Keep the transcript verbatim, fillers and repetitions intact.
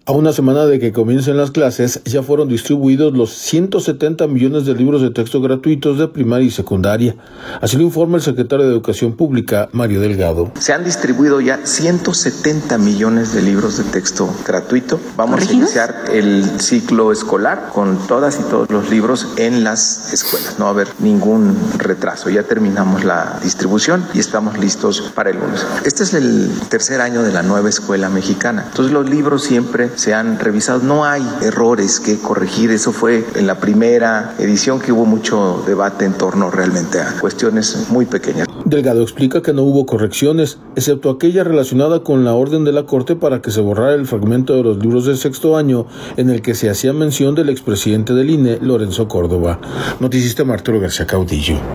A una semana de que comiencen las clases, ya fueron distribuidos los ciento setenta millones de libros de texto gratuitos de primaria y secundaria. Así lo informa el secretario de Educación Pública, Mario Delgado. Se han distribuido ya ciento setenta millones de libros de texto gratuito. Vamos a iniciar el ciclo escolar con todas y todos los libros en las escuelas. No va a haber ningún retraso. Ya terminamos la distribución y estamos listos para el lunes. Este es el tercer año de la nueva escuela mexicana. Entonces los libros siempre se han revisado. No hay errores que corregir. Eso fue en la primera edición que hubo mucho debate en torno realmente a cuestiones muy pequeñas. Delgado explica que no hubo correcciones, excepto aquella relacionada con la orden de la Corte para que se borrara el fragmento de los libros del sexto año en el que se hacía mención del expresidente del I N E, Lorenzo Córdoba. Noticista Arturo García Caudillo.